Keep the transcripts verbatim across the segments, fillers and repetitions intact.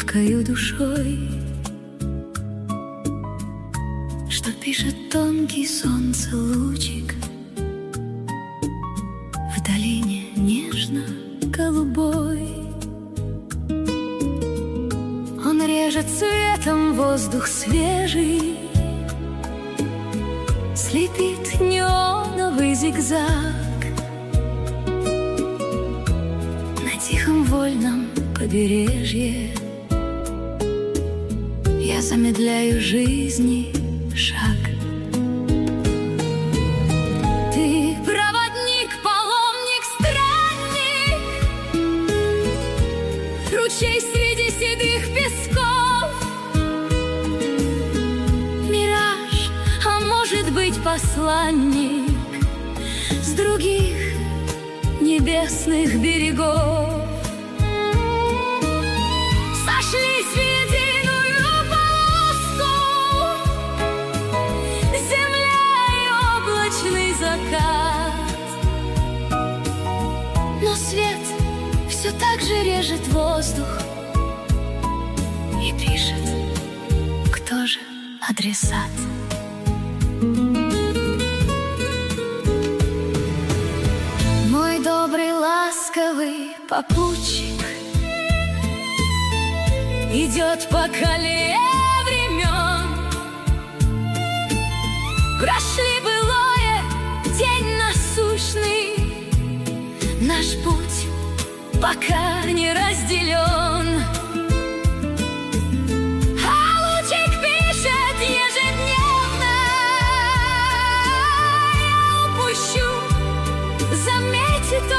чуткою душой, что пишет тонкий солнце лучик в долине нежно-голубой. Он режет цветом воздух свежий, слепит неоновый зигзаг на тихом вольном побережье. Я замедляю жизни шаг. Ты проводник, паломник, странник, ручей среди седых песков, мираж, а может быть посланник с других небесных берегов. Сошлись в единую полоску земля и облачный закат, но свет все так же режет воздух и пишет, кто же адресат. Мой добрый, ласковый попутчик идет по колее времен, прошли былое, день насущный, наш путь пока не разделен. А лучик пишет ежедневно, я упущу, заметит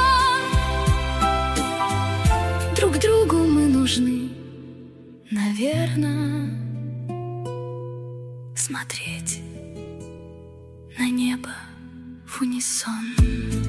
он, друг другу мы нужны. Наверно, смотреть на небо в унисон.